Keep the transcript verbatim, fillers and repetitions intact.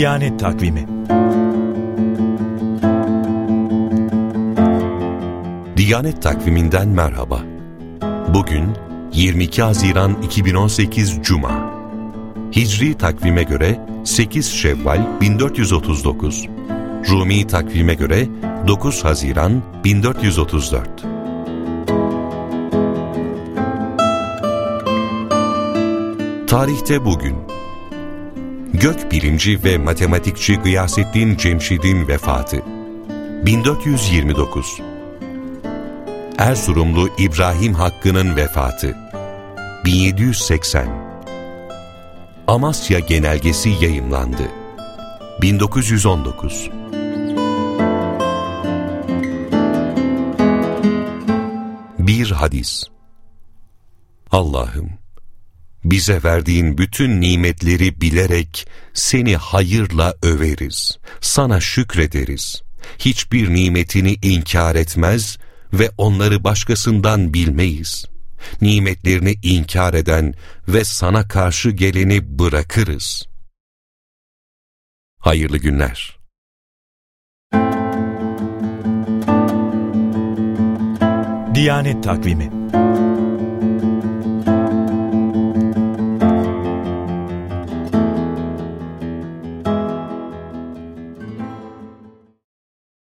Diyanet Takvimi. Diyanet Takvimi'nden merhaba. Bugün yirmi iki Haziran iki bin on sekiz Cuma. Hicri takvime göre sekiz Şevval bin dört yüz otuz dokuz, Rumi takvime göre dokuz Haziran bin dört yüz otuz dört. Tarihte bugün gökbilimci ve matematikçi Gıyasettin Cemşid'in vefatı bin dört yüz yirmi dokuz. Erzurumlu İbrahim Hakkı'nın vefatı bin yedi yüz seksen. Amasya Genelgesi yayımlandı bin dokuz yüz on dokuz. Bir hadis. Allah'ım, bize verdiğin bütün nimetleri bilerek seni hayırla överiz, sana şükrederiz. Hiçbir nimetini inkar etmez ve onları başkasından bilmeyiz. Nimetlerini inkar eden ve sana karşı geleni bırakırız. Hayırlı günler. Diyanet Takvimi.